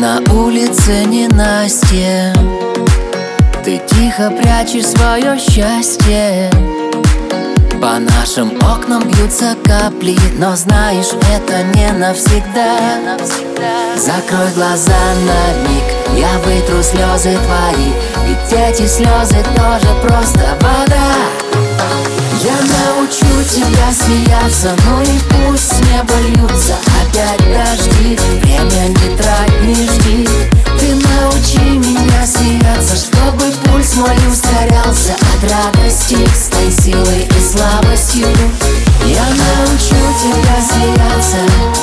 На улице ненастье, ты тихо прячешь свое счастье. По нашим окнам бьются капли, но знаешь, это не навсегда. Закрой глаза на миг, я вытру слезы твои, ведь эти слезы тоже просто вода. Я научу тебя смеяться, ну и пусть с неба льются опять дожди. Время не трать, не жди. Ты научи меня смеяться, чтобы пульс мой ускорялся от радости с той силой и слабостью. Я научу тебя смеяться.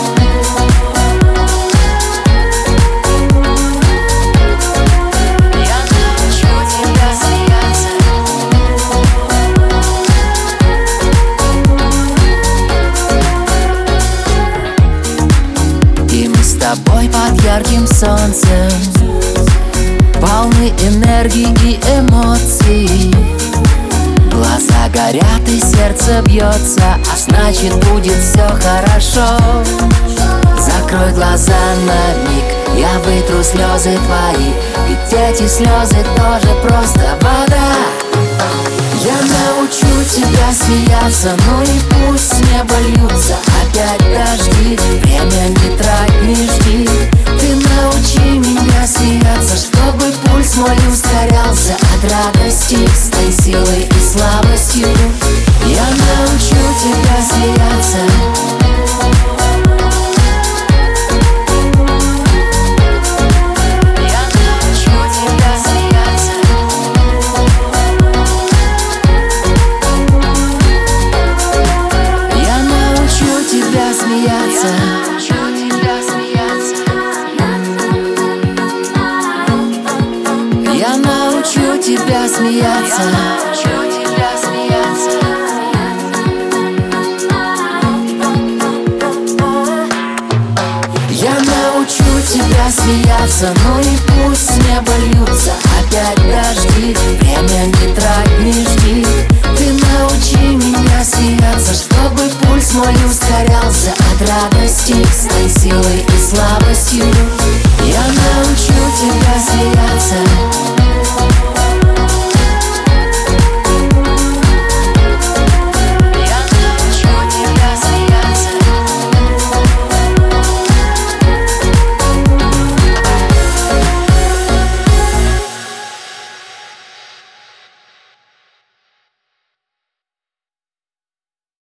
С тобой под ярким солнцем, полны энергии и эмоций. Глаза горят и сердце бьется, а значит будет все хорошо. Закрой глаза на миг, я вытру слезы твои, ведь эти слезы тоже просто вода. Я научу тебя смеяться, ну и пусть с неба льются опять дожди. Время не трать, не жди. Ты научи меня смеяться, чтобы пульс мой ускорялся от радости с той силой и слабостью. Я научу тебя смеяться. Я научу тебя смеяться. Я научу тебя смеяться, ну и пусть с неба льются опять дожди. Время не